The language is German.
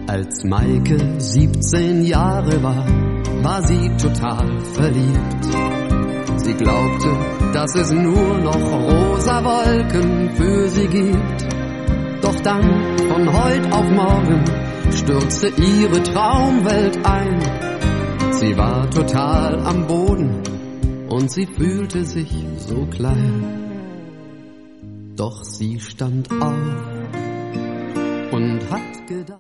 Als Maike 17 Jahre war sie total verliebt. Sie glaubte, dass es nur noch rosa Wolken für sie gibt. Doch dann, von heut auf morgen, stürzte ihre Traumwelt ein. Sie war total am Boden und sie fühlte sich so klein. Doch sie stand auf und hat gedacht: